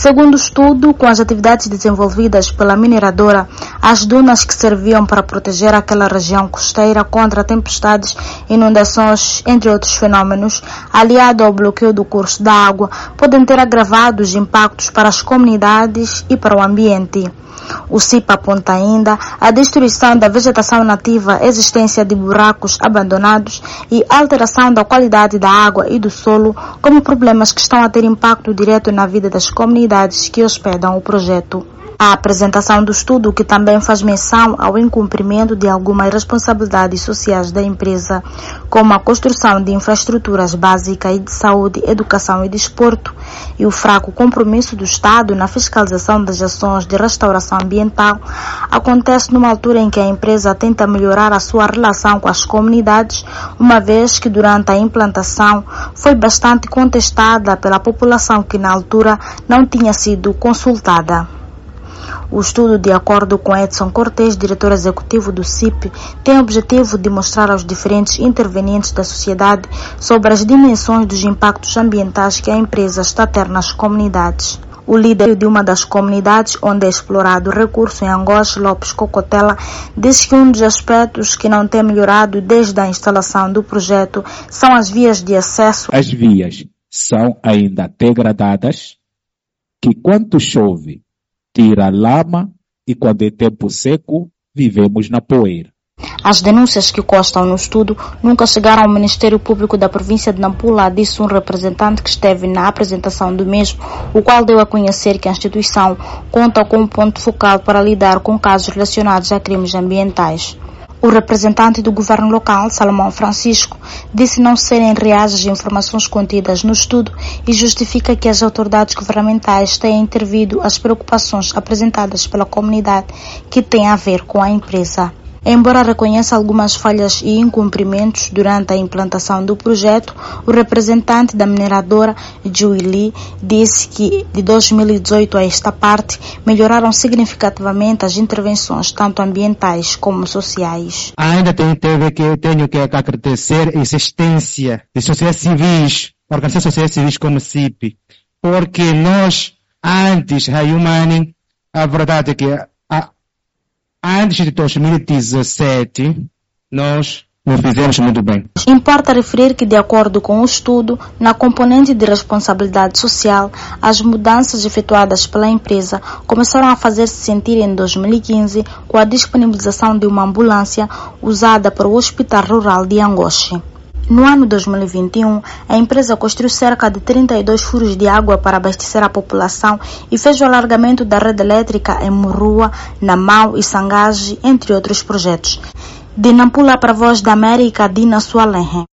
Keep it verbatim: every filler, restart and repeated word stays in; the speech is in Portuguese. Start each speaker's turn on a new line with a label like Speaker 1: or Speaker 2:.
Speaker 1: Segundo o estudo, com as atividades desenvolvidas pela mineradora, as dunas que serviam para proteger aquela região costeira contra tempestades, inundações, entre outros fenômenos, aliado ao bloqueio do curso da água, podem ter agravado os impactos para as comunidades e para o ambiente. O C I P aponta ainda a destruição da vegetação nativa, existência de buracos abandonados e alteração da qualidade da água e do solo como problemas que estão a ter impacto direto na vida das comunidades que hospedam o projeto. A apresentação do estudo, que também faz menção ao incumprimento de algumas responsabilidades sociais da empresa, como a construção de infraestruturas básicas e de saúde, educação e desporto, e o fraco compromisso do Estado na fiscalização das ações de restauração ambiental, acontece numa altura em que a empresa tenta melhorar a sua relação com as comunidades, uma vez que durante a implantação foi bastante contestada pela população que na altura não tinha sido consultada. O estudo, de acordo com Edson Cortes, diretor executivo do C I P, tem o objetivo de mostrar aos diferentes intervenientes da sociedade sobre as dimensões dos impactos ambientais que a empresa está a ter nas comunidades. O líder de uma das comunidades onde é explorado o recurso em Angoche, Lopes Cocotela, diz que um dos aspectos que não tem melhorado desde a instalação do projeto são as vias de acesso.
Speaker 2: As vias são ainda degradadas, que quando chove tira lama e quando é tempo seco, vivemos na poeira.
Speaker 1: As denúncias que constam no estudo nunca chegaram ao Ministério Público da província de Nampula, disse um representante que esteve na apresentação do mesmo, o qual deu a conhecer que a instituição conta com um ponto focal para lidar com casos relacionados a crimes ambientais. O representante do governo local, Salomão Francisco, disse não serem reais as informações contidas no estudo e justifica que as autoridades governamentais tenham intervido as preocupações apresentadas pela comunidade que têm a ver com a empresa. Embora reconheça algumas falhas e incumprimentos durante a implantação do projeto, o representante da mineradora, Juí Lee, disse que de dois mil e dezoito a esta parte melhoraram significativamente as intervenções tanto ambientais como sociais.
Speaker 3: Ainda tenho, que, tenho que agradecer a existência de sociedades civis, organizações sociais civis como C I P, porque nós, antes da Humani, a verdade é que a Antes de dois mil e dezessete, nós não fizemos muito bem.
Speaker 1: Importa referir que, de acordo com o estudo, na componente de responsabilidade social, as mudanças efetuadas pela empresa começaram a fazer-se sentir em dois mil e quinze com a disponibilização de uma ambulância usada para o Hospital Rural de Angoche. No ano dois mil e vinte e um, a empresa construiu cerca de trinta e dois furos de água para abastecer a população e fez o alargamento da rede elétrica em Murrua, Namau e Sangage, entre outros projetos. De Nampula para a Voz da América, Dina Sualenhe.